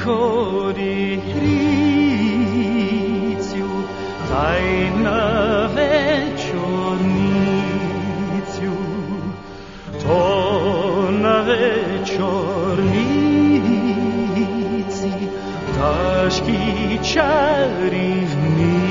Hriciu, daj na večorniciu, to na večornici, пташки чарівні.